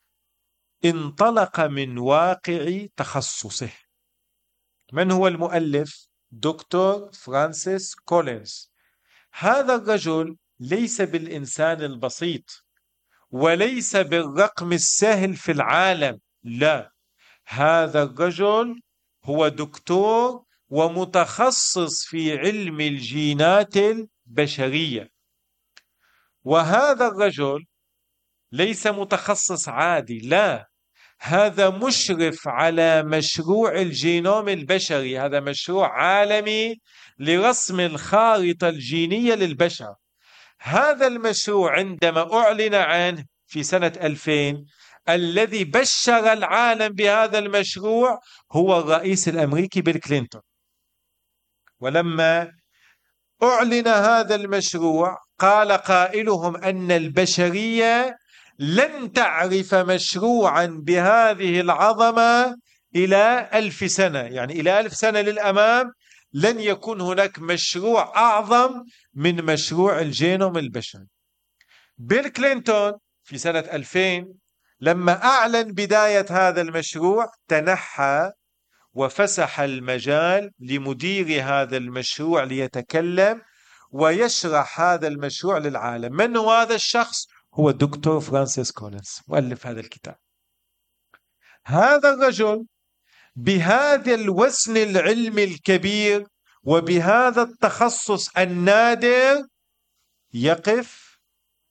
انطلق من واقع تخصصه. من هو المؤلف؟ دكتور فرانسيس كولينز. هذا الرجل ليس بالإنسان البسيط وليس بالرقم السهل في العالم، لا، هذا الرجل هو دكتور ومتخصص في علم الجينات البشرية. وهذا الرجل ليس متخصص عادي، لا، هذا مشرف على مشروع الجينوم البشري. هذا مشروع عالمي لرسم الخارطة الجينية للبشر. هذا المشروع عندما أعلن عنه في سنة 2000، الذي بشر العالم بهذا المشروع هو الرئيس الأمريكي بيل كلينتون. ولما أعلن هذا المشروع قال قائلهم أن البشرية لن تعرف مشروعا بهذه العظمة إلى 1000 سنة، يعني إلى 1000 سنة للأمام لن يكون هناك مشروع أعظم من مشروع الجينوم البشري. بيل كلينتون في سنة 2000 لما أعلن بداية هذا المشروع تنحى وفسح المجال لمدير هذا المشروع ليتكلم ويشرح هذا المشروع للعالم. من هو هذا الشخص؟ هو دكتور فرانسيس كولينز مؤلف هذا الكتاب. هذا الرجل بهذا الوزن العلمي الكبير وبهذا التخصص النادر يقف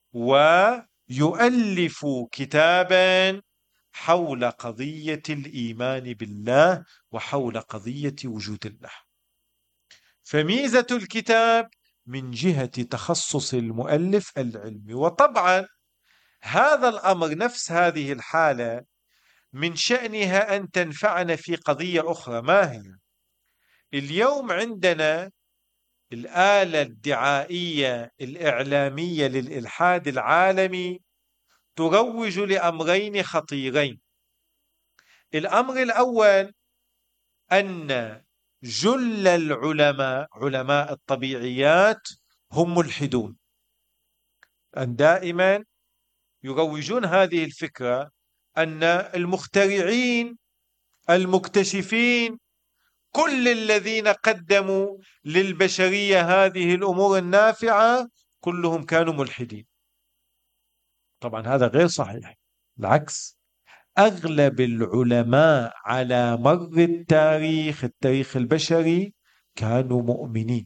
ويؤلف كتابا حول قضية الإيمان بالله وحول قضية وجود الله. فميزة الكتاب من جهة تخصص المؤلف العلمي. وطبعا هذا الأمر، نفس هذه الحالة من شأنها أن تنفعنا في قضية أخرى. ما هي؟ اليوم عندنا الآلة الدعائية الإعلامية للإلحاد العالمي تروج لأمرين خطيرين. الأمر الأول أن جل العلماء، علماء الطبيعيات، هم ملحدون. أن دائما يروجون هذه الفكرة أن المخترعين المكتشفين كل الذين قدموا للبشرية هذه الأمور النافعة كلهم كانوا ملحدين. طبعا هذا غير صحيح، بالعكس، أغلب العلماء على مر التاريخ البشري كانوا مؤمنين.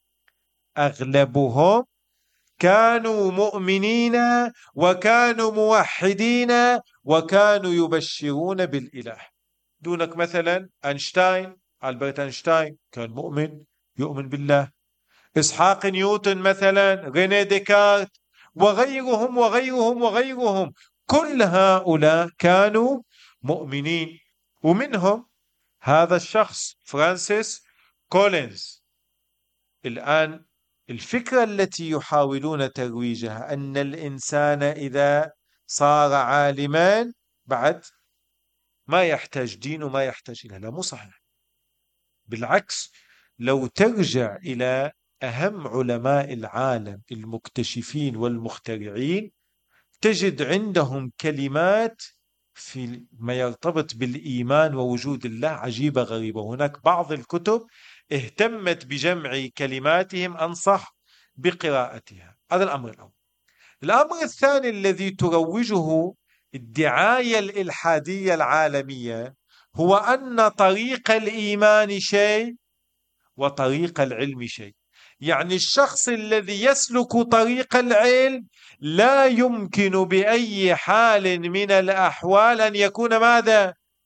أغلبهم كانوا مؤمنين وكانوا موحدين وكانوا يبشرون بالإله. دونك مثلا أينشتاين، ألبرت أينشتاين كان مؤمن، يؤمن بالله. إسحاق نيوتن مثلا، ريني ديكارت، وغيرهم وغيرهم وغيرهم، كل هؤلاء كانوا مؤمنين. ومنهم هذا الشخص فرانسيس كولينز. الآن الفكرة التي يحاولون ترويجها أن الإنسان إذا صار عالما بعد ما يحتاج دين وما يحتاج إله، لا، مو صحيح. بالعكس، لو ترجع إلى أهم علماء العالم المكتشفين والمخترعين تجد عندهم كلمات في ما يرتبط بالإيمان ووجود الله عجيبة غريبة. هناك بعض الكتب اهتمت بجمع كلماتهم، أنصح بقراءتها. هذا الأمر الأول. الأمر الثاني الذي تروجه الدعاية الإلحادية العالمية هو أن طريق الإيمان شيء وطريق العلم شيء. يعني الشخص الذي يسلك طريق العلم لا يمكن بأي حال من الأحوال أن يكون ماذا؟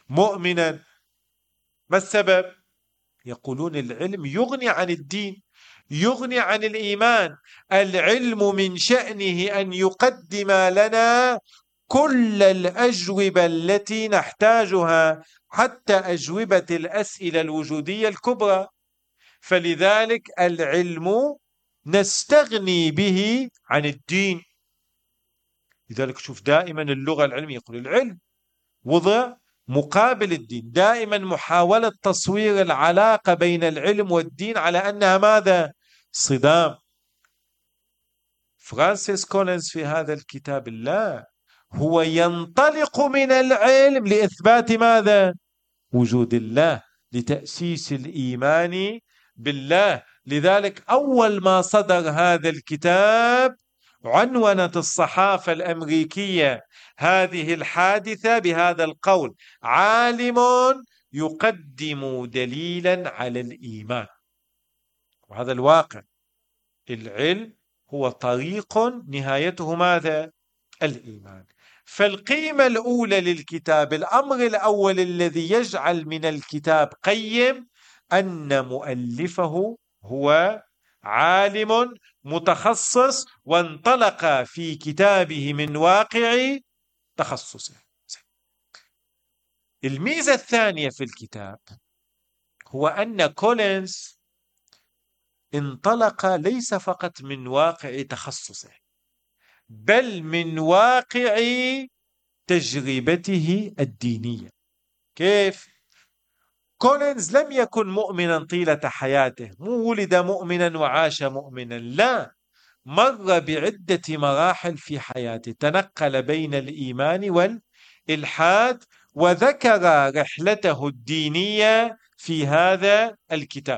مؤمنا. ما السبب؟ يقولون العلم يغني عن الدين، يغني عن الإيمان. العلم من شأنه أن يقدم لنا كل الأجوبة التي نحتاجها، حتى أجوبة الأسئلة الوجودية الكبرى. فلذلك العلم نستغني به عن الدين. لذلك شوف دائما اللغة العلمية يقول العلم وضع مقابل الدين، دائما محاولة تصوير العلاقة بين العلم والدين على أنها ماذا؟ صدام. فرانسيس كولينز في هذا الكتاب لا، هو ينطلق من العلم لإثبات ماذا؟ وجود الله، لتأسيس الإيمان بالله. لذلك أول ما صدر هذا الكتاب عنونت الصحافة الأمريكية هذه الحادثة بهذا القول: عالم يقدم دليلا على الإيمان. وهذا الواقع، العلم هو طريق نهايته ماذا؟ الإيمان. فالقيمة الأولى للكتاب، الأمر الأول الذي يجعل من الكتاب قيم، أن مؤلفه هو عالم متخصص وانطلق في كتابه من واقع تخصصه. الميزة الثانية في الكتاب هو أن كولينز انطلق ليس فقط من واقع تخصصه، بل من واقع تجربته الدينية. كيف؟ كولينز لم يكن مؤمنا طيلة حياته، مو ولد مؤمنا وعاش مؤمنا، لا، مر بعدة مراحل في حياته، تنقل بين الإيمان والإلحاد، وذكر رحلته الدينية في هذا الكتاب.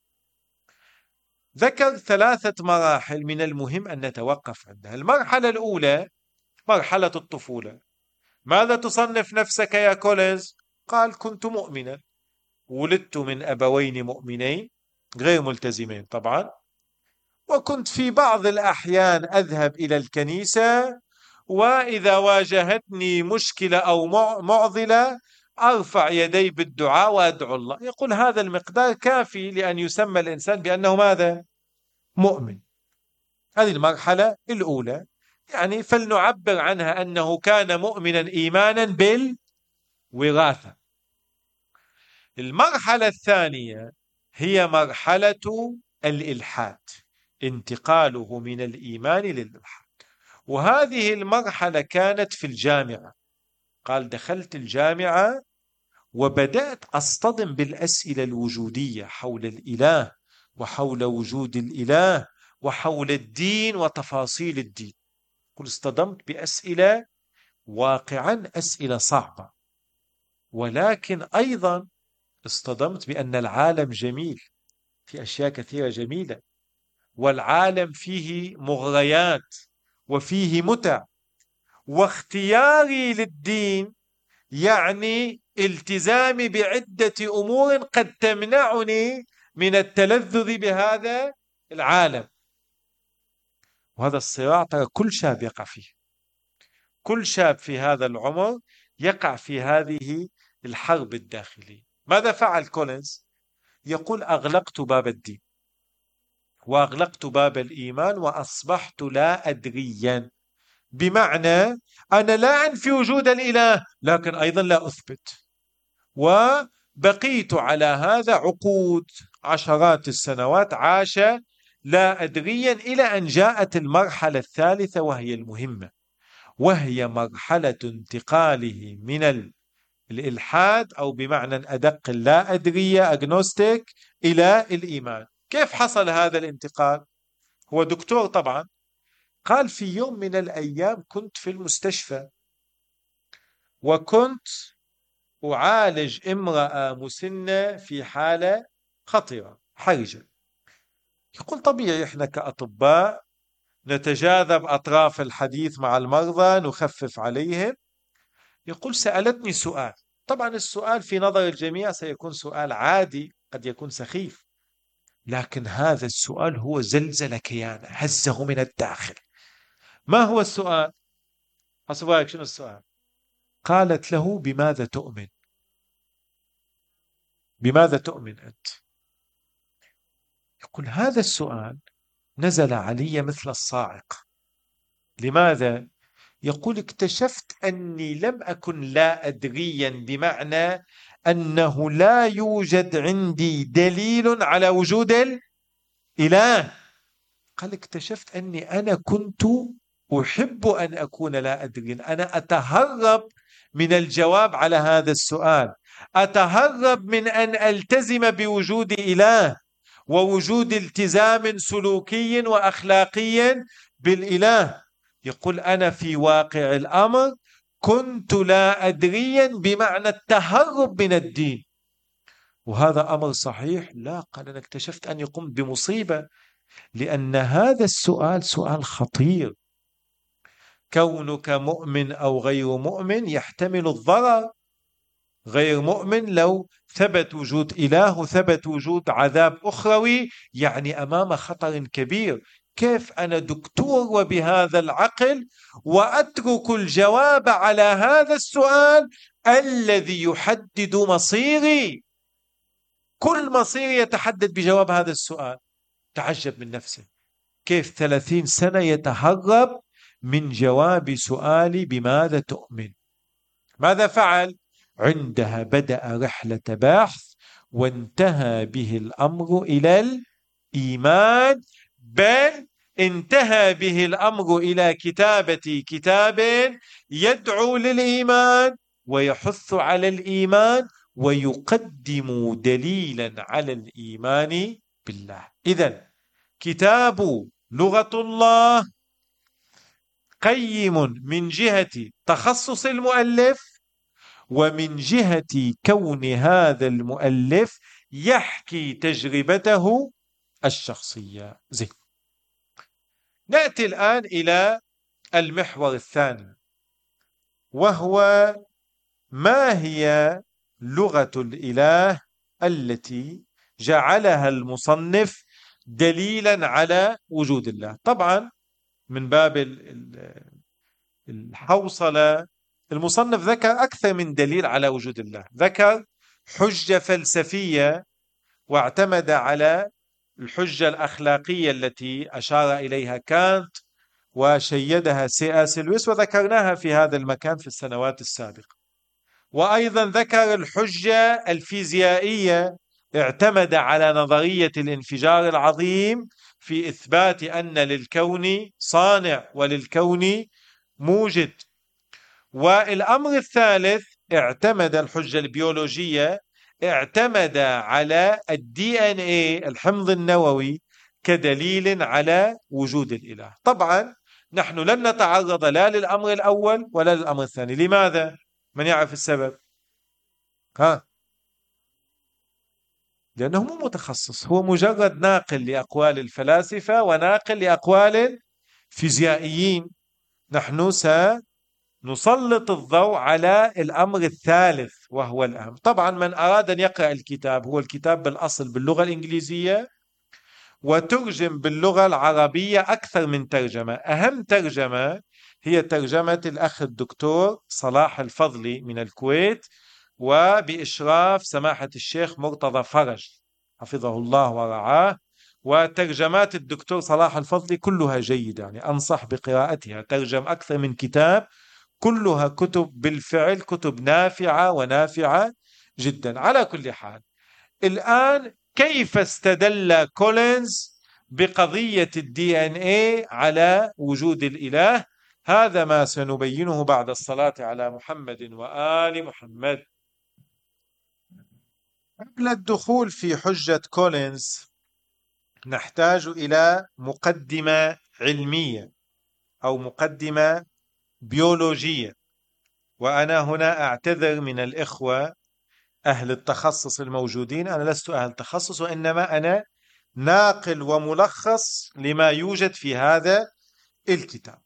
ذكر 3 مراحل من المهم أن نتوقف عندها. المرحلة الأولى مرحلة الطفولة. ماذا تصنف نفسك يا كولينز؟ قال: كنت مؤمنا، ولدت من أبوين مؤمنين غير ملتزمين طبعا، وكنت في بعض الأحيان أذهب إلى الكنيسة، وإذا واجهتني مشكلة أو معضلة أرفع يدي بالدعاء وأدعو الله. يقول هذا المقدار كافي لأن يسمى الإنسان بأنه ماذا؟ مؤمن. هذه المرحلة الأولى، يعني فلنعبر عنها أنه كان مؤمنا إيمانا بالوراثة. المرحلة الثانية هي مرحلة الإلحاد، انتقاله من الإيمان للإلحاد. وهذه المرحلة كانت في الجامعة. قال: دخلت الجامعة وبدأت أصطدم بالأسئلة الوجودية حول الإله وحول وجود الإله وحول الدين وتفاصيل الدين. قل اصطدمت بأسئلة واقعا أسئلة صعبة، ولكن أيضا اصطدمت بأن العالم جميل، في أشياء كثيرة جميلة، والعالم فيه مغريات وفيه متع، واختياري للدين يعني التزامي بعدة أمور قد تمنعني من التلذذ بهذا العالم. وهذا الصراع ترى كل شاب يقع فيه، كل شاب في هذا العمر يقع في هذه الحرب الداخلية. ماذا فعل كولينز؟ يقول: أغلقت باب الدين وأغلقت باب الإيمان وأصبحت لا أدريا، بمعنى أنا لا أنفي وجود الإله لكن أيضا لا أثبت. وبقيت على هذا عقود، عشرات السنوات عاش لا أدريا، إلى أن جاءت المرحلة الثالثة وهي المهمة، وهي مرحلة انتقاله من الإلحاد أو بمعنى أدق اللا أدرية أجنوستيك إلى الإيمان. كيف حصل هذا الانتقال؟ هو دكتور طبعا. قال: في يوم من الأيام كنت في المستشفى وكنت أعالج امرأة مسنة في حالة خطرة حرجة. يقول طبيعي إحنا كأطباء نتجاذب أطراف الحديث مع المرضى، نخفف عليهم. يقول: سألتني سؤال، طبعا السؤال في نظر الجميع سيكون سؤال عادي، قد يكون سخيف، لكن هذا السؤال هو زلزل كيانه، هزه من الداخل. ما هو السؤال؟ حسب رأيك شنو السؤال؟ قالت له: بماذا تؤمن؟ بماذا تؤمن أنت؟ يقول هذا السؤال نزل علي مثل الصاعق. لماذا؟ يقول اكتشفت أني لم أكن لا أدريا، بمعنى أنه لا يوجد عندي دليل على وجود الإله. قال اكتشفت أني أنا كنت أحب أن أكون لا أدري، أنا أتهرب من الجواب على هذا السؤال، أتهرب من أن ألتزم بوجود إله ووجود التزام سلوكي وأخلاقي بالإله. يقول أنا في واقع الأمر كنت لا أدريا بمعنى التهرب من الدين. وهذا أمر صحيح؟ لا. قال أنا اكتشفت أن يقوم بمصيبة، لأن هذا السؤال سؤال خطير. كونك مؤمن أو غير مؤمن يحتمل الضرر. غير مؤمن لو ثبت وجود إله، ثبت وجود عذاب أخروي، يعني أمام خطر كبير. كيف أنا دكتور وبهذا العقل وأترك الجواب على هذا السؤال الذي يحدد مصيري؟ كل مصير يتحدد بجواب هذا السؤال. تعجب من نفسه، كيف 30 سنة يتهرب من جواب سؤالي بماذا تؤمن؟ ماذا فعل؟ عندها بدأ رحلة بحث، وانتهى به الأمر إلى الإيمان، بل انتهى به الأمر إلى كتابة كتاب يدعو للإيمان ويحث على الإيمان ويقدم دليلا على الإيمان بالله. إذن كتاب لغة الله قيم من جهة تخصص المؤلف، ومن جهة كون هذا المؤلف يحكي تجربته الشخصية. زين، نأتي الآن إلى المحور الثاني، وهو ما هي لغة الإله التي جعلها المصنف دليلا على وجود الله. طبعا من باب الحوصلة، المصنف ذكر أكثر من دليل على وجود الله. ذكر حجة فلسفية واعتمد على الحجة الأخلاقية التي أشار إليها كانت وشيدها C.S. لويس، وذكرناها في هذا المكان في السنوات السابقة. وأيضا ذكر الحجة الفيزيائية، اعتمد على نظرية الانفجار العظيم في إثبات أن للكون صانع وللكون موجد. والأمر الثالث اعتمد الحجة البيولوجية، اعتمد على DNA الحمض النووي كدليل على وجود الإله. طبعا نحن لن نتعرض لا للأمر الأول ولا للأمر الثاني. لماذا؟ من يعرف السبب؟ لأنه مو متخصص، هو مجرد ناقل لأقوال الفلاسفة وناقل لأقوال الفيزيائيين. نحن سنسلط الضوء على الأمر الثالث وهو الأهم. طبعا من أراد أن يقرأ الكتاب، هو الكتاب بالأصل باللغة الإنجليزية وترجم باللغة العربية أكثر من ترجمة. أهم ترجمة هي ترجمة الأخ الدكتور صلاح الفضلي من الكويت، وبإشراف سماحة الشيخ مرتضى فرج حفظه الله ورعاه. وترجمات الدكتور صلاح الفضلي كلها جيدة، يعني أنصح بقراءتها. ترجم أكثر من كتاب، كلها كتب بالفعل، كتب نافعة ونافعة جدا. على كل حال، الآن كيف استدل كولينز بقضية DNA على وجود الإله؟ هذا ما سنبينه بعد الصلاة على محمد وآل محمد. قبل الدخول في حجة كولينز نحتاج إلى مقدمة علمية أو مقدمة بيولوجية. وأنا هنا أعتذر من الإخوة أهل التخصص الموجودين، أنا لست أهل تخصص، وإنما أنا ناقل وملخص لما يوجد في هذا الكتاب.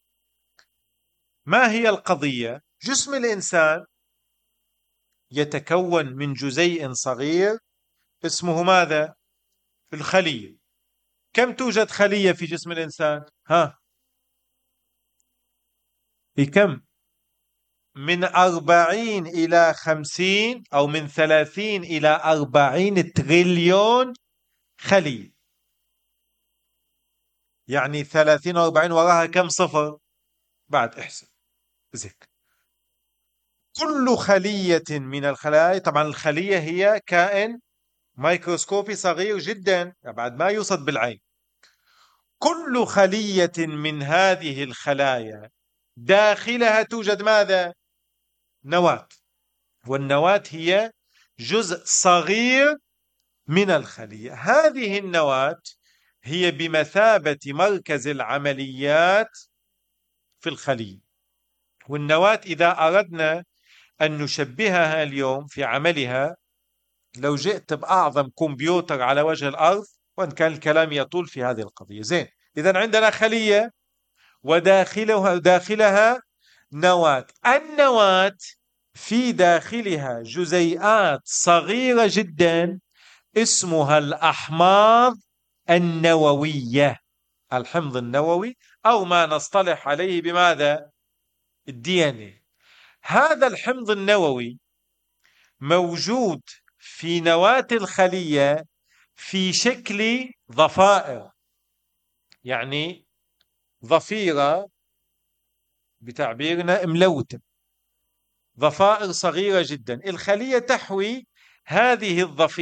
ما هي القضية؟ جسم الإنسان يتكون من جزيء صغير اسمه ماذا؟ الخلية. كم توجد خلية في جسم الإنسان؟ كم؟ من 40 إلى 50 أو من 30 إلى 40 تريليون خلية. يعني 30 و 40 وراها كم صفر؟ بعد احسب زك. كل خلية من الخلايا، طبعا الخلية هي كائن ميكروسكوبي صغير جدا بعد ما يوصد بالعين. كل خلية من هذه الخلايا داخلها توجد ماذا؟ نواة. والنواة هي جزء صغير من الخلية. هذه النواة هي بمثابة مركز العمليات في الخلية. والنواة إذا أردنا أن نشبهها اليوم في عملها، لو جئت بأعظم كمبيوتر على وجه الأرض، وإن كان الكلام يطول في هذه القضية. زين، إذا عندنا خلية وداخلها نواة. النواة في داخلها جزيئات صغيرة جدا اسمها الأحماض النووية، الحمض النووي، أو ما نصطلح عليه بماذا؟ الDNA. هذا الحمض النووي موجود في نواة الخلية في شكل ضفائر، يعني ضفيرة بتعبيرنا ملوتة، ضفائر صغيرة جدا. الخلية تحوي هذه الضفيرة